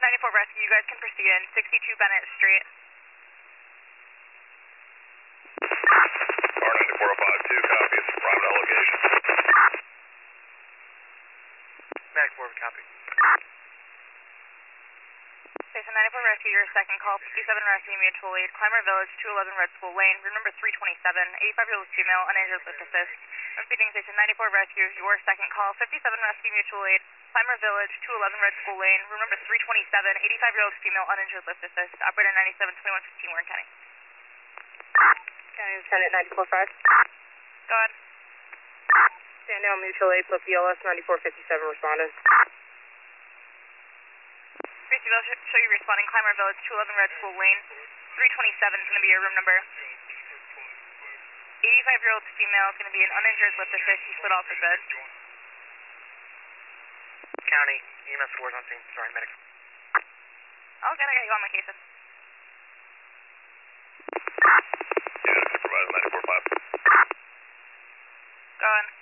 94 Rescue, you guys can proceed in 62 Bennett Street. Car 94052, copy. It's private allocation. Mag 4, copy. Station 94 Rescue, your second call, 57 Rescue, mutual aid, Climber Village, 211 Red School Lane, room number 327, 85-year-old female, uninjured lift assist. Repeating Station 94 Rescue, your second call, 57 Rescue, mutual aid, Climber Village, 211 Red School Lane, room number 327, 85-year-old female, uninjured lift assist. Operator 972115, Warren County. County Lieutenant 94.5. Go ahead. Sandown mutual aid, put BLS 9457 responding. Tracy, they'll show you responding, Climber Village, 211 Red School Lane, 327 is going to be your room number. 85-year-old female is going to be an uninjured lift assist. She slid off the bed. County, EMS 4 is on scene. Sorry, medic. Oh, good, I got you on my case. Yeah, supervisor 945. Go on.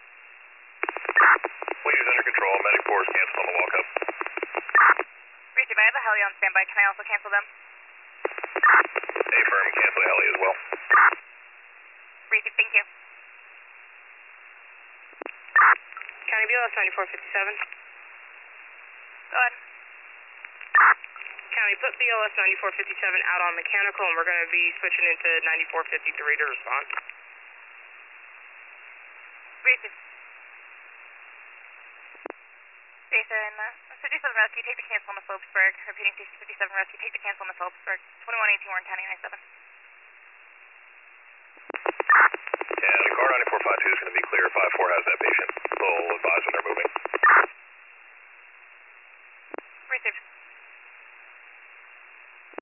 Bleed is under control. Medic 4 is canceled on the walk-up. Tracy, I have a heli on standby. Can I also cancel them? Affirm, cancel the heli as well. Tracy, thank you. County BLS 9457. Go ahead. County, put BLS 9457 out on mechanical, and we're going to be switching into 9453 to respond. Tracy. Station 57 Rescue, take the cancel on the Phillipsburg. Repeating Station 57 Rescue, take the cancel on the Phillipsburg. 2118 Warren County 97. And car 9452 is going to be clear. 54 has that patient. We'll advise when they're moving. Received.